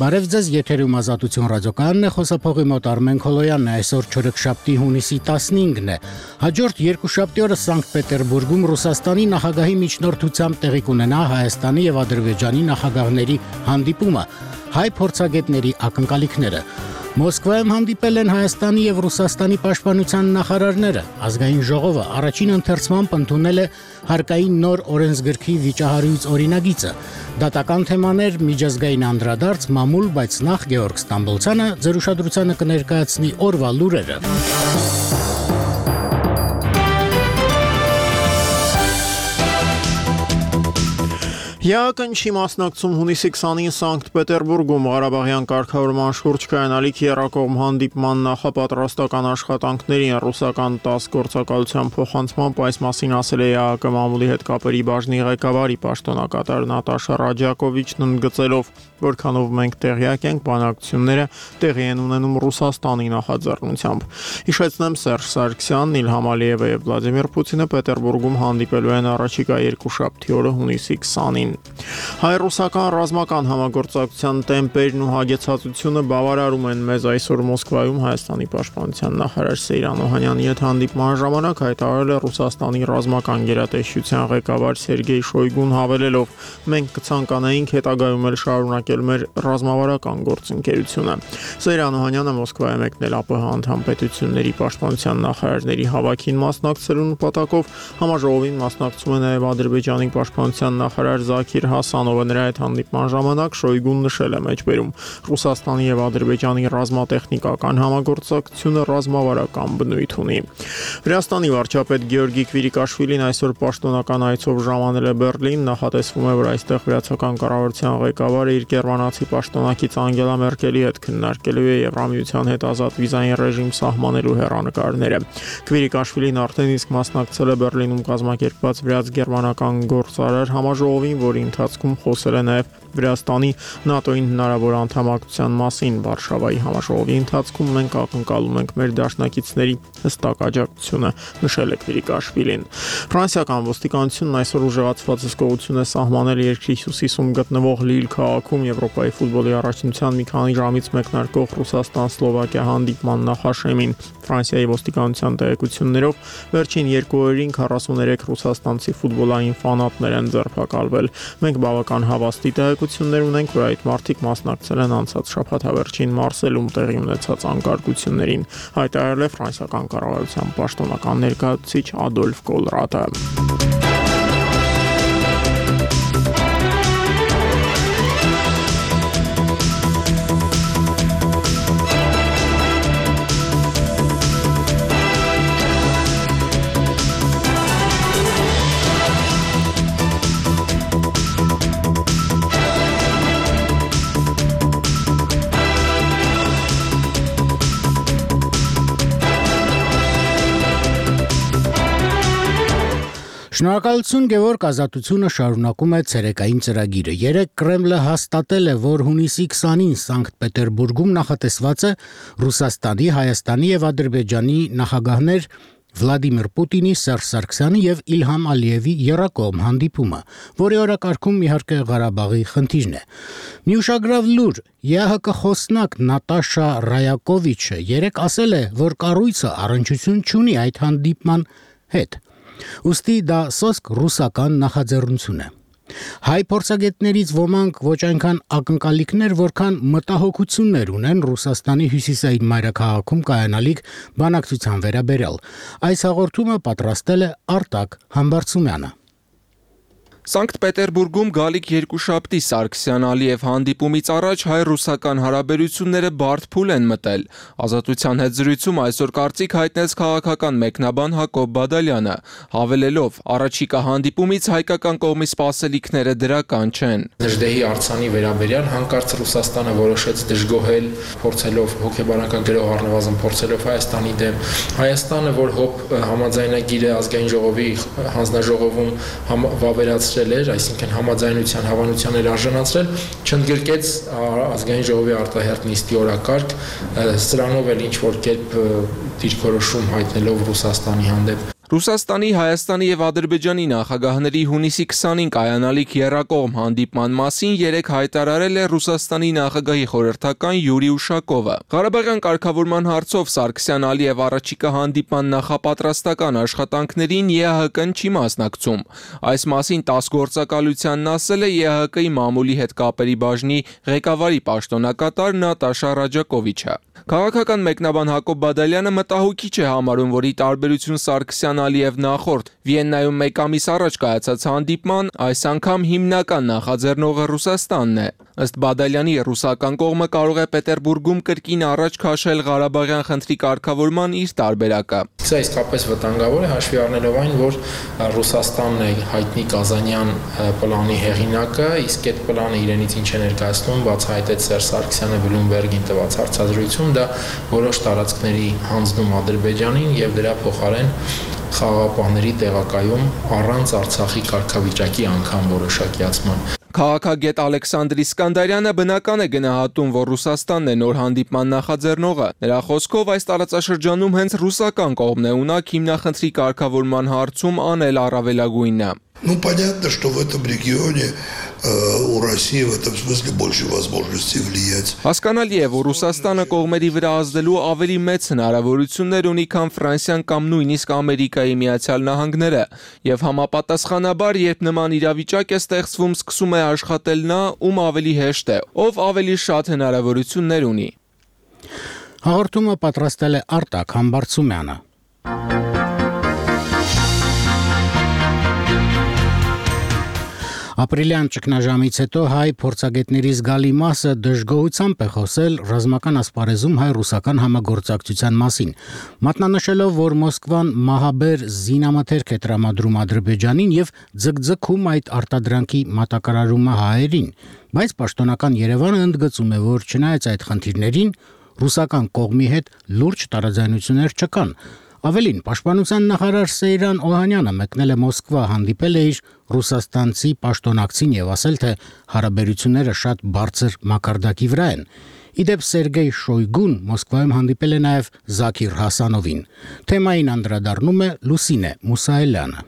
Բարև ձեզ, եթերում Ազատություն ռադիոկայանն է, խոսափողի մոտ Արմեն Քոլոյանն է, այսօր չորեքշաբթի հունիսի 15-ն է։ Հաջորդ երկուշաբթի օրը Սանկտ Պետերբուրգում Ռուսաստանի նախագահի միջնորդությամբ տեղի կունենա Հայաստանի եւ Ադրբեջանի նախագահների հանդիպումը, հայ փորձագետների ակնկալիքները։ Մոսկվայում հանդիպել են Հայաստանի եւ Ռուսաստանի պաշտպանության նախարարները։ Ազգային ժողովը առաջին ընթերցմամբ ընդունել է հարկային նոր օրենսգրքի վիճահարույց օրինագիծը։ Դատական թեմաներ, միջազգային անդրադարձ, մամուլ, բայց նախ Գեորգ Ստամբոլցյանը ձեր ուշադրությանը կներկայացնի օրվա լուրերը։ Յակնչի մասնակցում հունիսի 29 Սանկտ Պետերբուրգում Ղարաբաղյան կարգավորման շուրջ կայանալիք երկկողմ հանդիպման նախապատրաստական աշխատանքներին ռուսական 10 գործակալության փոխանցմամբ այս մասին ասել է ԵԱՀԿ մամուլի հետ կապերի բաժնի ղեկավարի պաշտոնակատար Նատաշա Ռաջակովիչն ընդգծելով, որքանով մենք տեղյակ ենք, բանակցությունները տեղի են ունենում Ռուսաստանի նախաձեռնությամբ։ Հիշեցնեմ, Սերժ Սարգսյանն, Իլհամ Ալիևը եւ Վլադիմիր Պուտինը Պետերբուրգում հանդիպելու են առաջիկա երկուշաբթի օրը հունիսի 20-ին։ Հայ-ռուսական ռազմական համագործակցության տեմպերն ու հագեցածությունը բավարարում են մեզ այսօր Մոսկվայում Հայաստանի պաշտպանության նախարար Սեյրան Օհանյանի հետ հանդիպման ժամանակ հայտարարել է Ռուսաստանի ռազմական գերատեսչության ղեկավար Սերգեյ Շոյգուն հավելելով. մենք կցանկանայինք հետագայում էլ շարունակել մեր ռազմավարական գործընկերությունը։ Սեյրան Օհանյանը Մոսկվայ է մեկնել ԱՊՀ անդամ պետությունների պաշտպանության նախարարների հավաքին մասնակցելու նպատակով համաժողովին մասնակցում է նաև Ադրբեջանի պաշտպանության նախարար Զաքիր Հասանովը նրա հետ հանդիպման ժամանակ Շոյգուն նշել է մեջբերում Ռուսաստանի եւ Ադրբեջանի ռազմատեխնիկական համագործակցությունը ռազմավարական բնույթ ունի։ Վրաստանի վարչապետ Գեորգի Քվիրիկաշվիլին այսօր պաշտոնական այցով ժամանել է Բեռլին, նախատեսվում է, որ այստեղ վրացական կառավարության ղեկավարը իր գերմանացի պաշտոնակից Անգելա Մերկելի հետ քննարկելու է Եվրամիության հետ ազատ վիզային ռեժիմ սահմանելու հեռանկարները։ Քվիրիկաշվիլին արդեն իսկ մասնակցել է Բեռլինում կազմակերպված վրաց-գերմանական գործարար համաժողովին, որի ընթացքում խոսել է նաև Վրաստանի ՆԱՏՕ-ին հնարավոր անդամակցության մասին։ Վարշավայի համաժողովի ընթացքում մենք ակնկալում ենք մեր դաշնակիցների հստակ աջակցությունը, նշել է Քվիրիկաշվիլին։ Ֆրանսիական ոստիկանությունն այսօր ուժեղացված հսկողություն է սահմանել երկրի հյուսիսում գտնվող Լիլ քաղաքում Եվրոպայի ֆուտբոլի առաջնության մի քանի ժամից մեկնարկող Ռուսաստան-Սլովակիա հանդիպման նախաշեմին։ Ֆրանսիայի ոստիկանության տեղեկություններով վերջին 2 օրերին 43 ռուսաստանցի ֆուտբոլային ֆանատներ են ձերբակալվել։ Մենք բավական հավաստի տեղեկություններ ունենք, որ այդ մարդիկ մասնակցել են անցած շաբաթավերջին Մարսելում տեղի ունեցած անկարգություններին, հայտարարել է ֆրանսիական կառավարության պաշտոնական ներկայացուցիչ Ադոլֆ Կոլրատը։ Շնորհակալություն Գևորգ, ազատությունը շարունակում է ցերեկային ծրագիրը։ Երեկ Կրեմլը հաստատել է, որ հունիսի 20-ին Սանկտ Պետերբուրգում նախատեսված է Ռուսաստանի, Հայաստանի եւ Ադրբեջանի նախագահներ Վլադիմիր Պուտինի, Սերժ Սարգսյանի եւ Իլհամ Ալիևի երկկողմ հանդիպումը, որի օրակարգում իհարկե Ղարաբաղի խնդիրն է։ Մի ուշագրավ լուր՝ ԵԱՀԿ խոսնակ Նատաշա Ռայակովիչը երեկ ասել է, որ կառույցը առնչություն չունի այդ հանդիպման հետ։ Ուստի դա սոսկ ռուսական նախաձեռնություն է։ Հայ փորձագետներից ոմանք ոչ այնքան ակնկալիքներ, որքան մտահոգություններ ունեն Ռուսաստանի հյուսիսային մայրաքաղաքում կայանալիք բանակցության վերաբերյալ։ Այս հաղորդումը պատրաստել է Արտակ Համբարձումյանը։ Սանկտ Պետերբուրգում գալիք երկուշաբթի Սարգսյան-Ալիև հանդիպումից առաջ հայ-ռուսական հարաբերությունները բարդ փուլ են մտել։ Ազատության հետ զրույցում այսօր կարծիք հայտնեց քաղաքական մեկնաբան Հակոբ Բադալյանը, հավելելով, առաջիկա հանդիպումից հայկական կողմի սպասելիքները դրական չեն։ Դժդեհի արձանի վերաբերյալ հանկարծ Ռուսաստանը որոշեց դժգոհել, փորձելով հոգեբանական գրող առնվազն փորձելով Հայաստանի դեմ։ Հայաստանը, որ համաձայնագիրը ազգային ժողովի հանձնաժողովում վավերացրել էր, այսինքն համաձայնության հավանության էր արժանացրել, չընդգրկեց ազգային ժողովի արտահերթ նիստի օրակարգ, սրանով էլ ինչ որ կերպ դիրքորոշում հայտնելով Ռուսաստանի հանդեպ։ Ռուսաստանի, Հայաստանի եւ Ադրբեջանի նախագահների հունիսի 20-ին կայանալիք եռակողմ հանդիպման մասին երեկ հայտարարել է Ռուսաստանի նախագահի խորհրդական Յուրի Ուշակովը։ Ղարաբաղյան կարգավորման հարցով Սարգսյան-Ալիև առաջիկա հանդիպման նախապատրաստական աշխատանքներին ԵԱՀԿ-ն չի մասնակցում։ Այս մասին ՏԱՍՍ գործակալությանն ասել է ԵԱՀԿ-ի մամուլի հետ կապերի բաժնի ղեկավարի պաշտոնակատար Նատաշա Ռաջակովիչը։ Քաղաքական մեկնաբան Հակոբ Բադալյանը մտահոգիչ է համարում, որ ի տարբերություն Սարգսյան-Ալիև նախորդ Վիեննայում մեկ ամիս առաջ կայացած հանդիպման, այս անգամ հիմնական նախաձեռնողը Ռուսաստանն է։ Ըստ Բադալյանի, ռուսական կողմը կարող է Պետերբուրգում կրկին առաջ քաշել Ղարաբաղյան խնդրի կարգավորման իր տարբերակը։ Սա իսկապես վտանգավոր է, հաշվի առնելով այն, որ Ռուսաստանն է հայտնի Կազանյան պլանի հեղինակը, իսկ այդ պլանը իրենից ինչ է ներկայացնում, բացահայտեց Սերժ Սարգսյանը Բլումբերգին տված հարցազրույցում, դա որոշ տարածքների հանձնում Ադրբեջանին եւ դրա փոխարեն խաղաղապահների տեղակայում առանց Արցախի կարգավիճակի անգամ որոշակիացման։ Քաղաքագետ Ալեքսանդր Իսկանդարյանը բնական է գնահատում, որ Ռուսաստանն է նոր հանդիպման նախաձեռնողը։ Նրա խոսքով այս տարածաշրջանում հենց ռուսական կողմն է ունակ հիմնախնդրի կարգավորման հարցում անել առավելագույնը։ Понятно, что в этом регионе у России в этом смысле больше возможностей влиять. Հասկանալի է, որ Ռուսաստանը կողմերի վրա ազդելու ավելի մեծ հնարավորություններ ունի, քան Ֆրանսիան կամ նույնիսկ Ամերիկայի Միացյալ Նահանգները, եւ համապատասխանաբար, երբ նման իրավիճակ է ստեղծվում, սկսում է աշխատել նա, ում ավելի հեշտ է, ով ավելի շատ հնարավորություններ ունի։ Հաղորդումը պատրաստել է Արտակ Համբարձումյանը։ Ապրիլյան ճգնաժամից հետո հայ փորձագետների զգալի մասը դժգոհությամբ է խոսել ռազմական ասպարեզում հայ-ռուսական համագործակցության մասին, մատնանշելով, որ Մոսկվան մահաբեր զինամթերք է տրամադրում Ադրբեջանին եւ ձգձգում այդ արտադրանքի մատակարարումը հայերին, բայց պաշտոնական Երևանը ընդգծում է, որ չնայած այդ խնդիրներին ռուսական կողմի հետ լուրջ տարաձայնություններ չկան։ Ավելին, պաշտպանության նախարար Սեյրան Օհանյանը մեկնել է Մոսկվա, հանդիպել է իր ռուսաստանցի պաշտոնակցին եւ ասել, թե հարաբերությունները շատ բարձր մակարդակի վրա են։ Իդեպ Սերգեյ Շոյգուն Մոսկվայում հանդիպել է նաեւ Զաքիր Հասանովին։ Թեմային անդրադառնում է Լուսինե Մուսայելյանը։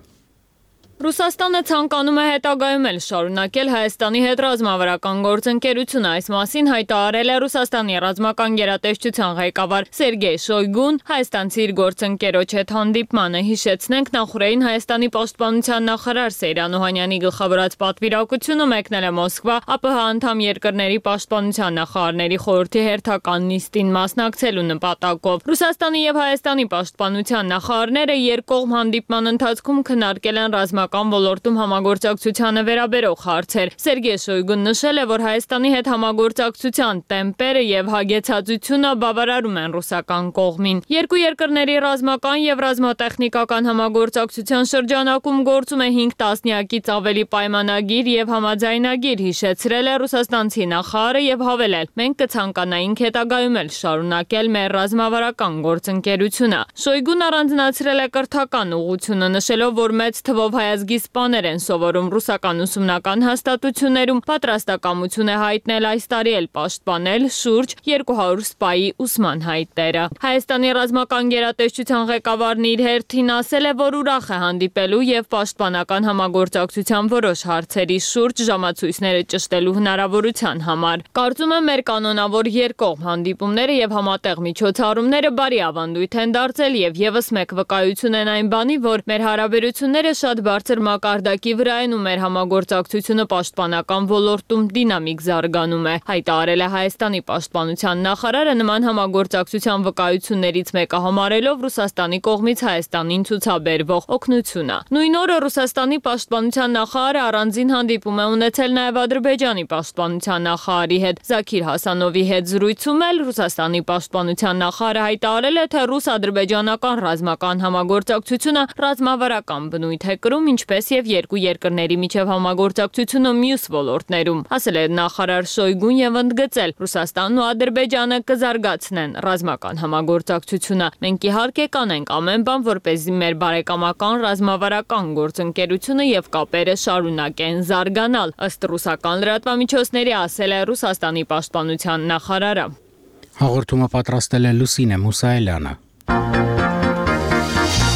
Ռուսաստանը ցանկանում է հետագայում էլ շարունակել Հայաստանի հետ ռազմավարական գործընկերությունը։ Այս մասին հայտարարել է Ռուսաստանի ռազմական գերատեսչության ղեկավար Սերգեյ Շոյգուն հայաստանցի իր գործընկերոջ հետ հանդիպմանը։ Հիշեցնենք, նախորդին Հայաստանի պաշտպանության նախարար Սեյրան Օհանյանի գլխավորած պատվիրակությունը մեկնել է Մոսկվա ԱՊՀ անդամ երկրների պաշտպանության նախարարների խորհրդի հերթական նիստին մասնակցելու նպատակով։ Ռուսաստանի եւ Հայաստանի պաշտպանության նախարարները երկկողմ հանդիպման ընթացքում քննարկել են ռազմական ոլորտում համագործակցությանը վերաբերող հարցեր։ Սերգեյ Շոյգուն նշել է, որ Հայաստանի հետ համագործակցության տեմպերը եւ հագեցածությունը բավարարում են ռուսական կողմին։ Երկու երկրների ռազմական եւ ռազմատեխնիկական համագործակցության շրջանակում գործում է 5 տասնյակից ավելի պայմանագիր եւ համաձայնագիր, հիշեցրել է ռուսաստանցի նախարարը եւ հավելել. մենք կցանկանայինք հետագայում էլ շարունակել մեր ռազմավարական գործընկերությունը։ Շոյգուն առանձնացրել է կրթական ուղղությունը, նշելով, որ մեծ թվով հայազգի սպաներ են սովորում ռուսական ուսումնական հաստատություններում, պատրաստակամություն է հայտնել այս տարի էլ պաշտպանել շուրջ 200 սպայի ուսման հայտերը։ Հայաստանի ռազմական գերատեսչության ղեկավարն իր հերթին ասել է, որ ուրախ է հանդիպելու եւ պաշտպանական համագործակցության որոշ հարցերի շուրջ ժամացույցները ճշտելու հնարավորության համար։ Կարծում եմ, մեր կանոնավոր երկկողմ հանդիպումները եւ համատեղ միջոցառումները բարի ավանդույթ են դարձել եւ եւս մեկ վկայություն են այն բանի, որ մեր հարաբերությունները շատ բարձր մակարդակի վրա են ու մեր համագործակցությունը պաշտպանական ոլորտում դինամիկ զարգանում է, հայտարարել է Հայաստանի պաշտպանության նախարարը նման համագործակցության վկայություններից մեկը համարելով Ռուսաստանի կողմից Հայաստանին ցուցաբերվող օգնությունը։ Նույն օրը Ռուսաստանի պաշտպանության նախարարը առանձին հանդիպում է ունեցել նաև Ադրբեջանի պաշտպանության նախարարի հետ։ Զաքիր Հասանովի հետ զրույցում էլ Ռուսաստանի պաշտպանության նախարարը հայտարարել է, թե ռուս-ադրբեջանական ռազմական համագործակցությունը ռազմավարական բնույթ է կրում, ինչպես եւ երկու երկրների միջև համագործակցությունը մյուս ոլորտներում, ասել է նախարար Շոյգուն եւ ընդգծել, Ռուսաստանն ու Ադրբեջանը կզարգացնեն ռազմական համագործակցությունը։ Մենք իհարկե կանենք ամեն բան, որպեսզի մեր բարեկամական ռազմավարական գործընկերությունը եւ կապերը շարունակեն զարգանալ, ըստ ռուսական լրատվամիջոցների ասել է Ռուսաստանի պաշտպանության նախարարը։ Հաղորդումը պատրաստել է Լուսինե Մուսայելյանը։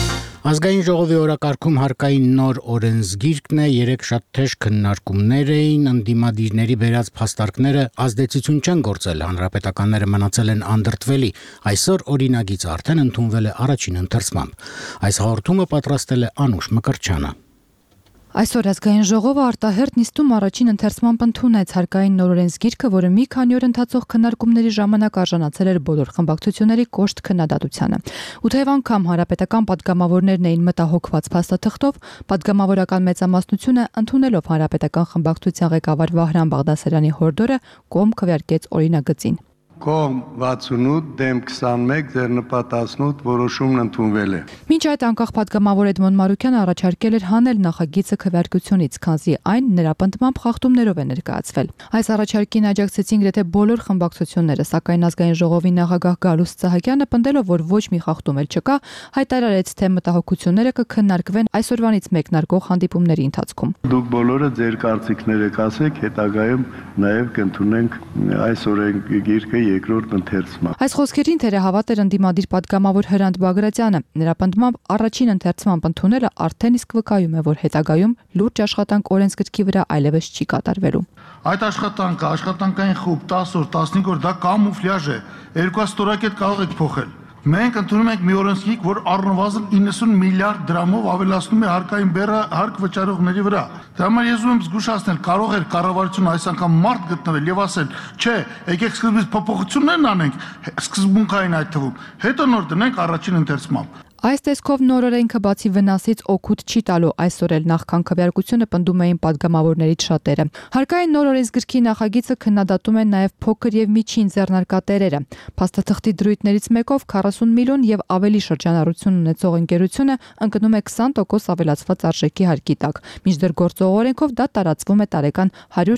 Ազգային ժողովի օրակարգում հարկային նոր օրենսգիրքն է, 3 շատ թեժ քննարկումներ էին, ընդդիմադիրների բերած փաստարկները ազդեցություն չեն գործել, հանրապետականները մնացել են անդրդվելի։ Այսօր օրինագիծը արդեն ընդունվել է առաջին ընթերցմամբ։ Այս հաղորդումը պատրաստել է Անուշ Մկրտչյանը։ Այսօր ազգային ժողովը արտահերթ նիստում առաջին ընթերցմամբ ընդունեց հարկային նոր օրենսգիրքը, որը մի քանի օր ընթացող քննարկումների ժամանակ արժանացել էր բոլոր խմբակցությունների կոշտ քննադատությանը։ Ու թեև անգամ հանրապետական падգամավորներն էին մտահոգված փաստաթղթով, падգամավորական մեծամասնությունը ընդունելով հանրապետական խմբակցության ղեկավար Վահրամ Բաղդասարյանի հորդորը կողմ քվեարկեց օրինագծին։ Կողմ 68 դեմ 21 ձեռնպատ 18 որոշումն ընդունվել է։ Մինչ այդ անկախ падգամավոր Էդմոն Մարուկյանը առաջարկել էր հանել նախագիծը քվեարկությունից, քանզի այն նրա պնդմամբ խախտումներով է ներկայացվել։ Այս առաջարկին աջակցեցին գրեթե բոլոր խմբակցությունները, սակայն ազգային ժողովի նախագահ Գալուստ Սահակյանը պնդելով, որ ոչ մի խախտում էլ չկա, հայտարարեց, թե մտահոգությունները կքննարկվեն այսօրվանից մեկնարկող հանդիպումների ընթացքում։ Դուք բոլորը ձեր կարծիքները կասեք, հետագայում նաև կընդունենք այս օրենսգիրքը երկրորդ ընթերցման։ Այս խոսքերին թերահավատ էր ընդդիմադիր падգամավոր Հրանտ Բագրատյանը։ Նրա պնդմամբ առաջին ընթերցմամբ ընդունելը արդեն իսկ վկայում է, որ հետագայում լուրջ աշխատանք օրենսգրքի վրա այլևս չի կատարվելու։ Այդ աշխատանքը, աշխատանքային խումբ 10 օր, 15 օր, դա կամուֆլյաժ է։ 2 ստորակետ կարող եք փոխել։ Մենք ընդունում ենք մի օրենսգիրք, որ առնվազն 90 միլիարդ դրամով ավելացնում է հարկային բեռը հարկ վճարողների վրա։ Դրա համար ես ուզում եմ զգուշացնել, կարող էր կառավարությունը այս անգամ մարդ գտնել եւ ասել, չէ, եկեք սկզբից փոփոխություններն անենք, սկզբունքային այդ թվում, հետո նոր դնենք առաջին ընթերցմամբ։ Այս տեսքով նոր օրենքը բացի վնասից օգուտ չի տալու, այսօր էլ նախքան քվեարկությունը պնդում էին падգամավորներից շատերը։ Հարկային նոր օրենսգրքի նախագիծը քննադատում են նաև փոքր եւ միջին ձեռնարկատերերը։ Փաստաթղթի դրույթներից մեկով 40 միլիոն եւ ավելի շրջանառություն ունեցող ընկերությունը ընկնում է 20% ավելացված արժեքի հարկի տակ, մինչդեռ գործող օրենքով դա տարածվում է տարեկան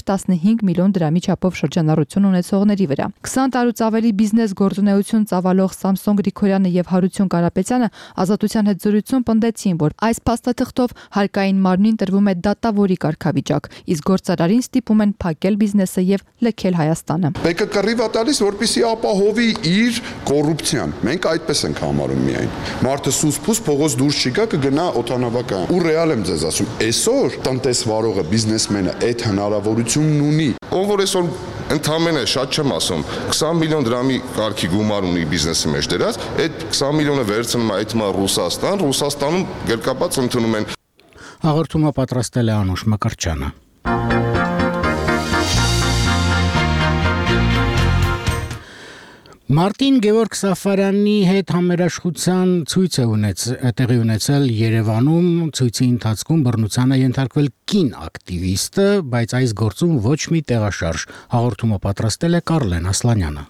115 միլիոն դրամի չափով շրջանառություն ունեցողների վրա։ 20 տարուց ավելի բիզնես գործունեություն ծավալող Սամսոն Գրիգորյանը եւ Հարություն Կարապետյանը Ազատության հետ զրույցում պնդեցին, որ այս փաստաթղթով հարկային մարմնին տրվում է դատավորի կարգավիճակ, իսկ գործարարին ստիպում են փակել բիզնեսը եւ լքել Հայաստանը։ Մեկը կռիվ է տալիս, որպեսզի ապահովի իր կոռուպցիան։ Մենք այդպես ենք համարում միայն։ Մարդը սուս-փուս փողոց դուրս չի գա, կգնա օդանավակայան։ Ու ռեալ եմ ձեզ ասում, այսօր տնտեսվարողը, բիզնեսմենը այդ հնարավորությունն ունի։ Ով որ այսօր ընդամենը շատ չեմ ասում, 20 միլիոն դրամի կարգի գումար ունի բիզնեսի մեջ դրած, այդ 20 միլիոնը վերցնում է այդ մա Ռուսաստան, Ռուսաստանում գերկապած ընդունում են։ Հաղորդումը պատրաստել է Անուշ Մկրտչյանը։ Մարտին Գևորգ Սաֆարյանի հետ համերաշխության ցույց է տեղի ունեցել Երևանում, ցույցի ընթացքում բռնությանը ենթարկվել կին ակտիվիստը, բայց այս գործում ոչ մի տեղաշարժ։ Հաղորդումը պատրաստել է Կարլեն Ասլանյանը։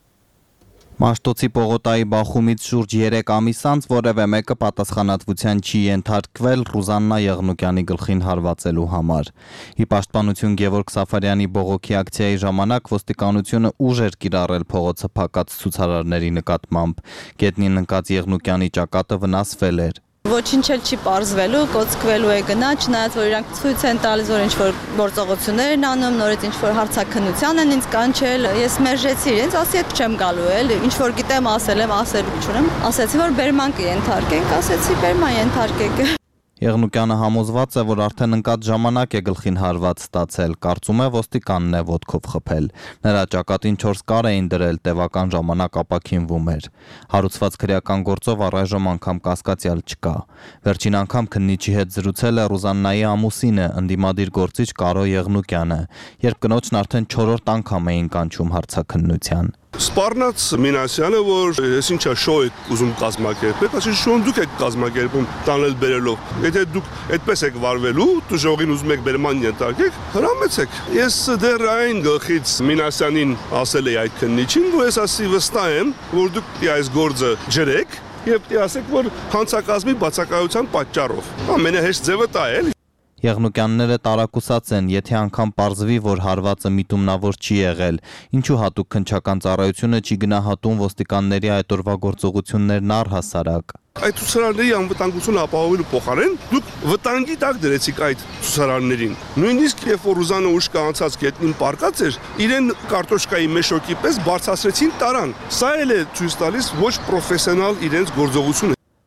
Մաշտոցի Պողոտայի բախումից շուրջ 3 ամիս անց որևէ մեկը պատասխանատվության չի ենթարկվել Ռուզաննա Եղնուկյանի գլխին հարվածելու համար։ Ի պաշտպանություն Գևորգ Սաֆարյանի բողոքի ակցիայի ժամանակ ոստիկանությունը ուժ էր կիրառել փողոցը փակած ցուցարարների նկատմամբ։ Գետնին ընկած Եղնուկյանի ճակատը վնասվել էր։ Ոչինչ էլ չի պարզվելու, կոծկվելու է գնա, չնայած որ իրանք ցույց են տալիս, որ ինչ-որ գործողություններ են անում, նորից ինչ-որ հարցաքննության են ինձ կանչել, ես մերժեցի իրենց, ասի հետ չեմ գալու էլ, ինչ-որ գիտեմ ասել եմ, ասելու չունեմ, ասեցի, որ բերման կենթարկենք, ասեցի բերման ենթարկեք։ Եղնուկյանը համոզված է, որ արդեն ընկած ժամանակ է գլխին հարված ստացել, կարծում է ոստիկանն է ոտքով խփել։ Նրա ճակատին 4 կար էին դրել, տևական ժամանակ ապաքինվում էր։ Հարուցված քրեական գործով առայժմ անգամ կասկածյալ չկա։ Վերջին անգամ քննիչի հետ զրուցել է Ռուզաննայի ամուսինը, ընդդիմադիր գործիչ Կարո Եղնուկյանը, երբ կնոջն արդեն 4-րդ անգամ էին կանչում հարցաքննության։ Սպառնաց Մինասյանը, որ ես ինչա շոու եք ուզում կազմակերպել, ասի շոուն դուք եք կազմակերպում տանել բերելով։ Եթե դուք այդպես եք վարվելու, դժողին ուզում եք բերման ենթարկեք, հրամեցեք։ Ես դեռ այն գլխից Մինասյանին ասել էի այդ քննիչին, որ ես ասի վստահ եմ, որ դուք այս գործը ջրեք եւ ասեք, որ հանցակազմի բացակայության պատճառով։ Ամենահեշտ ձևը դա է։ Եղնուկյանները տարակուսած են, եթե անգամ պարզվի, որ հարվածը միտումնավոր չի եղել, ինչու հատուկ քննչական ծառայությունը չի գնահատում ոստիկանների այդ օրվա գործողություններն առհասարակ։ Այդ ցուցարարների անվտանգությունը ապահովելու փոխարեն դուք վտանգի տակ դրեցիք այդ ցուցարարներին։ Նույնիսկ երբ որ Ռուզանը ուշ կանցած գետնին պարկած էր, իրեն կարտոշկայի մեշոկի պես բարձրացրեցին տարան։ Սա էլ է ցույց տալիս ոչ պրոֆեսիոնալ իրենց գործողությունը։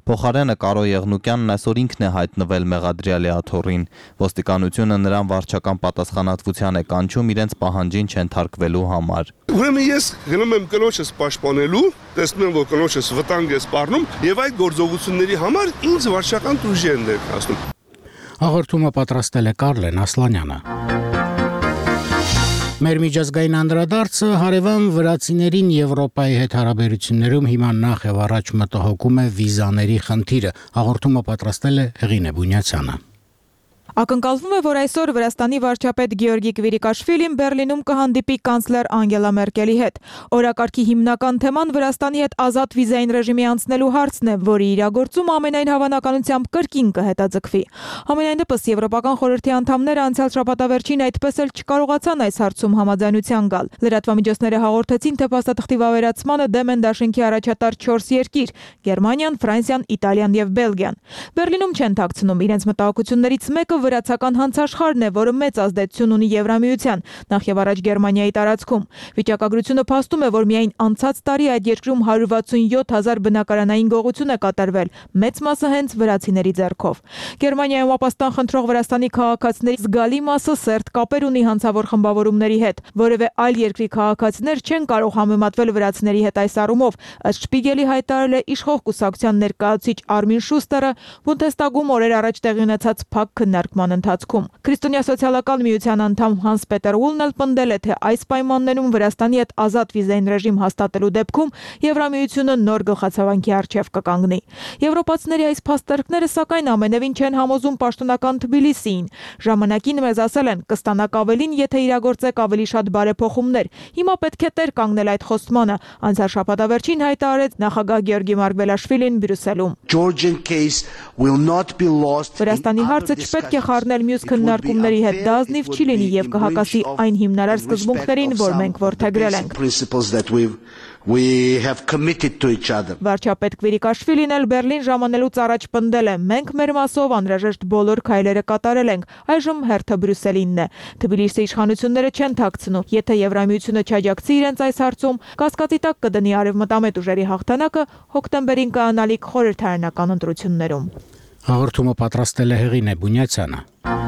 Փոխարենը Կարո Եղնուկյանն այսօր ինքն է հայտնվել մեղադրյալի աթոռին։ Ոստիկանությունը նրան վարչական պատասխանատվության է կանչում իրենց պահանջին չենթարկվելու համար։ Ուրեմն ես գնում եմ կնոջս պաշտպանելու, տեսնում եմ, որ կնոջս վտանգ է սպառնում, եւ այդ գործողությունների համար ինձ վարչական տուժի են ներկայացնում։ Հաղորդումը պատրաստել է Կարլեն Ասլանյանը։ Մեր միջազգային անդրադարձը հարևան վրացիներին Եվրոպայի հետ հարաբերություններում հիմա նախ եւ առաջ մտահոգում է վիզաների խնդիրը։ Հաղորդումը պատրաստել է Հեղինե Բունյացյանը։ Ակնկալվում է, որ այսօր Վրաստանի վարչապետ Գեորգի Կվիրիկաշվիլին Բերլինում կհանդիպի կանցլեր Անգելա Մերկելի հետ։ Օրակարգի հիմնական թեման Վրաստանի հետ ազատ վիզային ռեժիմի անցնելու հարցն է, որի իրագործումը ամենայն հավանականությամբ կրկին կհետաձգվի։ Համենայնդեպս Եվրոպական խորհրդի անդամները անցյալ շաբաթավերջին այդպես էլ չկարողացան այս հարցում համաձայնության գալ։ Լրատվամիջոցները հաղորդեցին, թե փաստաթղթի վավերացմանը դեմ են դաշինքի առաջատար 4 երկիր՝ Գերմանիան, Ֆրանսիան, Իտալիան եւ Բելգիան։ Բերլինում չեն թաքցնում իրենց մտահոգություններից մեկը վրացական հանցաշխարհն է, որը մեծ ազդեցություն ունի Եվրամիության, նախ եւ առաջ Գերմանիայի տարածքում։ Վիճակագրությունը փաստում է, որ միայն անցած տարի այդ երկրում 167,000 բնակարանային գողություն է կատարվել, մեծ մասը հենց վրացիների ձեռքով։ Գերմանիայում ապաստան խնդրող Վրաստանի քաղաքացիների զգալի մասը սերտ կապեր ունի հանցավոր խմբավորումների հետ։ Որևէ այլ երկրի քաղաքացիներ չեն կարող համեմատվել վրացիների հետ այս առումով, ըստ Շպիգելի հայտարարել է իշխող կուսակցության ներկայացուցիչ Արմին Շուստերը Բունդեստագում օրեր առաջ տեղի ունեցած փակ քննարկման ընթացքում։ Քրիստոնյա սոցիալական միության անդամ Հանս Պետեր Ուլն էլ պնդել է, թե այս պայմաններում Վրաստանի հետ ազատ վիզային ռեժիմ հաստատելու դեպքում Եվրամիությունը նոր գլխացավանքի առջև կկանգնի։ Եվրոպացիների այս փաստարկները սակայն ամենևին չեն համոզում պաշտոնական Թբիլիսիին։ Ժամանակին մեզ ասել են՝ կստանաք ավելին, եթե իրագործեք ավելի շատ բարեփոխումներ։ Հիմա պետք է տեր կանգնել այդ խոստմանը, անցյալ շաբաթավերջին հայտարարեց նախագահ Գեորգի Մարգվելաշվիլին Բրյուսելում։ Վրաստանի հարցը չպետք է խառնել մյուս քննարկումների հետ, դա ազնիվ չի լինի եւ կհակասի այն հիմնարար սկզբունքներին, որ մենք որդեգրել ենք։ Վարչապետ Կվիրիկաշվիլին էլ Բերլին ժամանելուց առաջ պնդել է. մենք մեր մասով անհրաժեշտ բոլոր քայլերը կատարել ենք, այժմ հերթը Բրյուսելինն է։ Թբիլիսի իշխանությունները չեն թաքցնում, եթե Եվրամիությունը չաջակցի իրենց այս հարցում, կասկածի տակ կդնի արևմտամետ ուժերի հաղթանակը հոկտեմբերին կայանալիք խորհրդարանական ընտրություններում։ Հաղորդումը պատրաստել է Հեղինե Բունյացյանը։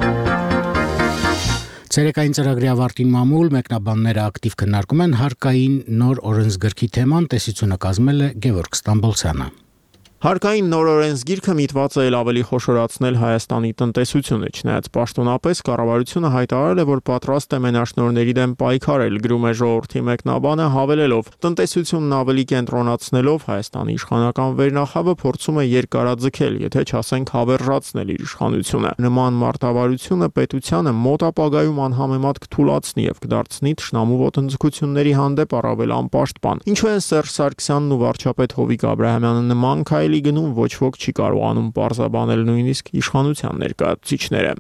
Ցերեկային ծրագրի ավարտին մամուլ մեկնաբանները ակտիվ քննարկում են հարկային նոր օրենսգրքի թեման, տեսությունը կազմել է Գևորգ Ստամբոլցյանը։ Հարկային նոր օրենսգիրքը միտված է ավելի խոշորացնել Հայաստանի տնտեսությունը, չնայած պաշտոնապես կառավարությունը հայտարարել է, որ պատրաստ է մենաշնորհների դեմ պայքարել, գրում է ժողովրդի մեկնաբանը, հավելելով. տնտեսությունն ավելի կենտրոնացնելով Հայաստանի իշխանական վերնախավը փորձում է երկարաձգել, եթե չասենք հավերժացնել իր իշխանությունը։ Նման մարտավարությունը պետությանը մոտ ապագայում անհամեմատ կթուլացնի եւ կդարձնի թշնամու ոտնձգությունների հանդեպ առավել անպաշտպան։ Ինչու են Սերժ Սարգսյանն ու վարչապետ Հովիկ Աբրահամյանը նման գնում ոչ ոք չի կարողանում պարզաբանել նույնիսկ իշխանության ներկայացուցիչները։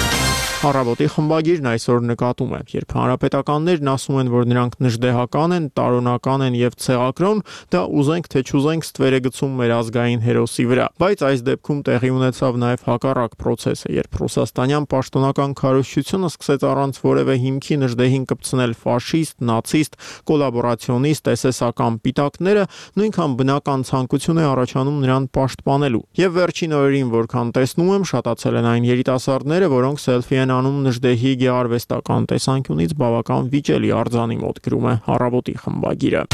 Առավոտի խմբագիրն այսօր նկատում է, երբ հանրապետականներն ասում են, որ նրանք նժդեհական են, տարոնական են եւ ցեղակրոն, դա ուզենք թե չուզենք ստվեր է գցում մեր ազգային հերոսի վրա։ Բայց այս դեպքում տեղի ունեցավ նաեւ հակառակ process-ը, երբ ռուսաստանյան պաշտոնական քարոզչությունը սկսեց առանց որևէ հիմքի նժդեհին կպցնել ֆաշիստ, նացիստ, կոլաբորացիոնիստ, էսեսական պիտակները, նույնքան բնական ցանկություն է առաջանում նրան պաշտպանելու։ Եվ վերջին օրերին, որքան տեսնում եմ, շատացել են այն երիտասարդները, որոնք սելֆի են անում նժդեհի գեղարվեստական տեսանկյունից բավական վիճելի արձանի մոտ, գրում է Առավոտի խմբագիրը։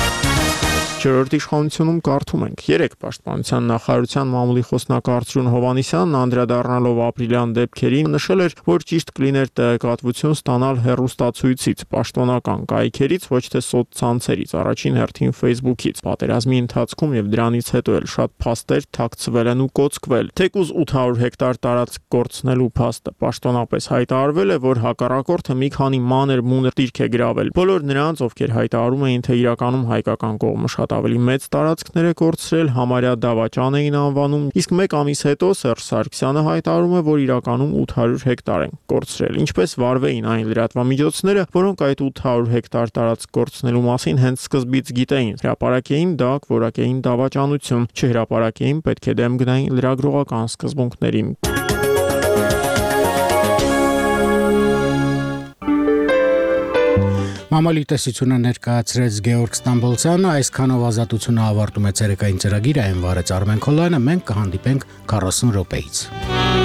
Չորրորդ իշխանությունում կարդում ենք. 3 պաշտպանության նախարարության մամուլի խոսնակ Արծրուն Հովհաննիսյանն անդրադառնալով ապրիլյան դեպքերին նշել էր, որ ճիշտ կլիներ տեղեկատվություն ստանալ հեռուստացույցից, պաշտոնական կայքերից, ոչ թե սոցցանցերից, առաջին հերթին Facebook-ից։ Պատերազմի ընթացքում եւ դրանից հետո էլ շատ փաստեր թաքցվել են ու կոծկվել։ Թեկուզ 800 հեկտար տարածք կորցնելու փաստը պաշտոնապես հայտարարվել է, որ հակառակորդը մի քանի մանր մունր դիրք է գրավել։ Բոլոր նրանց, ովքեր հայտարարում էին, թե իրականում հայկական կողմը շատ ավելի մեծ տարածքներ է կորցրել, համարյա դավաճան էին անվանում, իսկ մեկ ամիս հետո Սերժ Սարգսյանը հայտարարում է, որ իրականում 800 հեկտար են կորցրել։ Ինչպես վարվեին այն լրատվամիջոցները, որոնք այդ 800 հեկտար տարածք կորցնելու մասին հենց սկզբից գիտեին, հրապարակեին դա որակեին դավաճանություն, չհրապարակեին պետք է դեմ գնային լրագրողական սկզբունքներին։ Մամալի տեսությունը ներկայացրեց Գեորգ Ստամբոլցյանը, այսքանով ազատությունը ավարտում է ցերեկային ծրագիրը, այն վարեց Արմեն Քոլյանը, մենք կհանդիպենք 40 րոպեից։